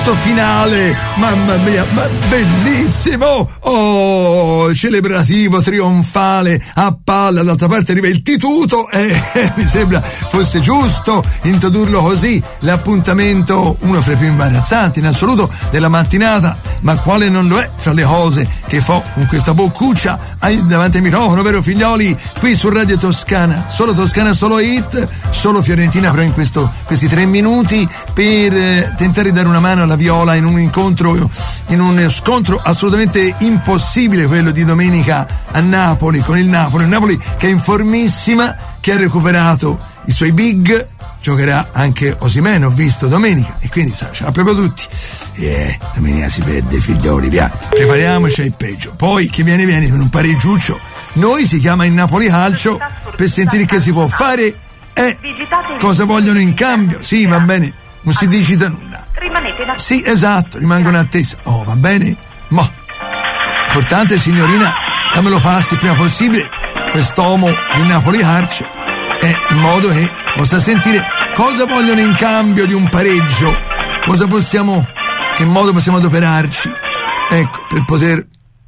sto finale, mamma mia, ma bellissimo, celebrativo, trionfale, a palla, d'altra parte arriva il tituto e mi sembra fosse giusto introdurlo così, l'appuntamento, uno fra i più imbarazzanti in assoluto della mattinata, ma quale non lo è fra le cose che fa con questa boccuccia davanti al microfono, vero figlioli, qui su Radio Toscana, solo hit, solo Fiorentina, però in questi 3 minuti per tentare di dare una mano alla Viola in uno scontro assolutamente impossibile, quello di domenica a Napoli, con il Napoli che è in formissima, che ha recuperato i suoi big, giocherà anche Osimhen, ho visto domenica, e quindi ce l'ha proprio tutti. Domenica si perde, figlioli, via, prepariamoci al peggio. Poi chi viene per un pareggiuccio, noi si chiama in Napoli Calcio per sentire che si può fare e cosa vogliono in cambio. Sì, va bene, non si digita nulla. Sì, esatto, rimangono in attesa. Va bene? Ma importante, signorina, dammelo passi il prima possibile quest'uomo di Napoli Calcio, in modo che possa sentire cosa vogliono in cambio di un pareggio, che modo possiamo adoperarci, ecco, per poter,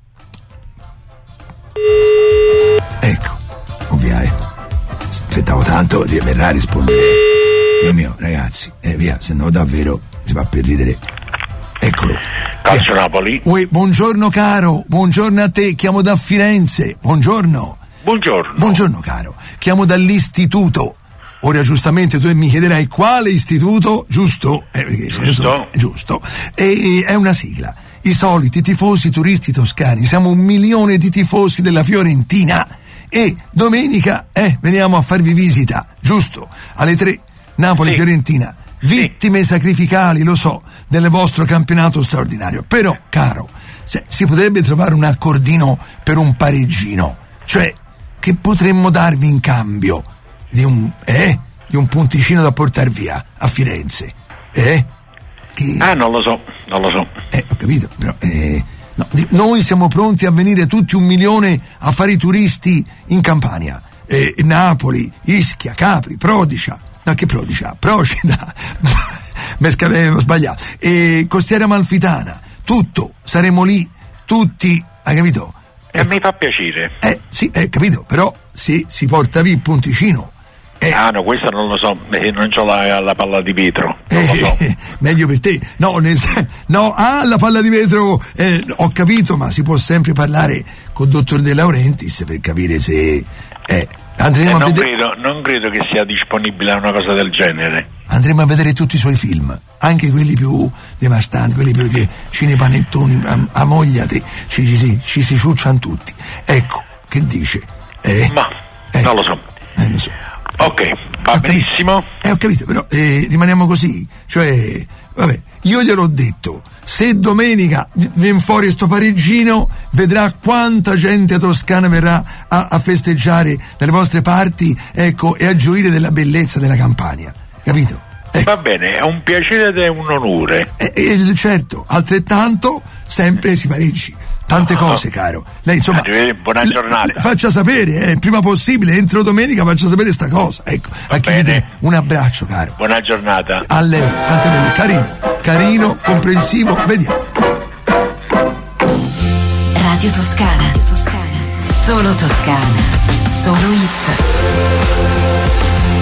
ecco, ovviamente aspettavo tanto di verrà a rispondere. Dio mio, ragazzi, via, se no davvero si va per ridere. Eccolo. Calcio Napoli. Buongiorno caro, buongiorno a te, chiamo da Firenze. Buongiorno caro, chiamo dall'istituto. Ora giustamente tu mi chiederai quale istituto, giusto? Giusto. E è una sigla. I soliti tifosi turisti toscani, siamo 1 milione di tifosi della Fiorentina e domenica veniamo a farvi visita, giusto? Alle 3, Napoli-Fiorentina. Vittime sacrificali, lo so, del vostro campionato straordinario. Però, caro, si potrebbe trovare un accordino per un pareggino, cioè che potremmo darvi in cambio di un punticino da portar via a Firenze. Non lo so. Ho capito, però no, noi siamo pronti a venire tutti 1 milione a fare i turisti in Campania. Napoli, Ischia, Capri, Prodicia. No, che Prodicia? Procida. Avevo sbagliato. Costiera Amalfitana, tutto, saremo lì, tutti, hai capito? Mi fa piacere. Sì, capito, però se si porta via il punticino. No, questo non lo so, non c'ho la palla di vetro. Non lo so. Meglio per te. La palla di vetro, ho capito, ma si può sempre parlare col dottor De Laurentiis per capire se andremo a vedere. Non credo che sia disponibile una cosa del genere. Andremo a vedere tutti i suoi film, anche quelli più devastanti, quelli più che cinepanettoni, amogliati, ci si ciucciano tutti. Ecco, che dice? Non lo so. Lo so. Ok, va benissimo. Ho capito, però rimaniamo così, cioè, vabbè, io gliel'ho detto, se domenica viene fuori sto pareggino, vedrà quanta gente toscana verrà a festeggiare dalle vostre parti, ecco, e a gioire della bellezza della Campania, capito? Va bene, è un piacere ed è un onore. Certo, altrettanto sempre si pareggi. Tante cose, caro. Lei, insomma, buona giornata. Faccia sapere, il prima possibile, entro domenica faccia sapere sta cosa. Ecco, a chiedere un abbraccio, caro. Buona giornata. A lei, tante belle, carino, comprensivo, vediamo. Radio Toscana. Solo Toscana. Solo hit.